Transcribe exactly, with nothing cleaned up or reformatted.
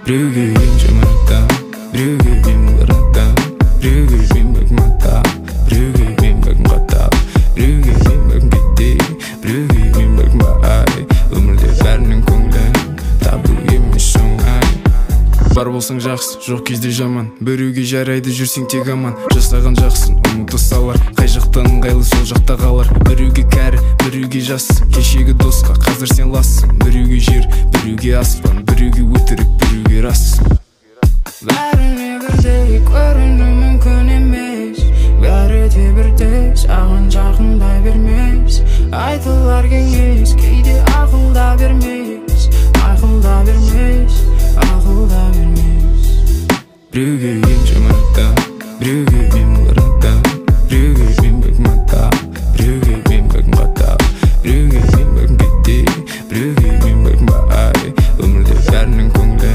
Біреуге ем жаманатта, біреуге ем ғаратта, біреуге ем бәкім ата, біреуге ем бәкім қата, біреуге ем бәкім кетте, біреуге ем бәкім бай. Өмірде бәрінің көңілін табу емес оңай. Бар болсаң жақсы, жоқ кезде жаман, біреуге жарайды жүрсең тек аман. Жасаған жақсын ұмыта салар, қай жақтан ыңғайлы сол жақта қалар. Біреуге кәрі, біреуге жас, кешегі досқа қазір сен лассың. Біреуге жер, біреуге аспан, біреуге өтірік, біреуге рас. Бәріне бірдей көріну мүмкін емес, бәрі де бірдей саған жақындай бермес. Айтылар кеңес, кейде ақылда бермес, ақылда бермес, ақылда бермес. Біреуге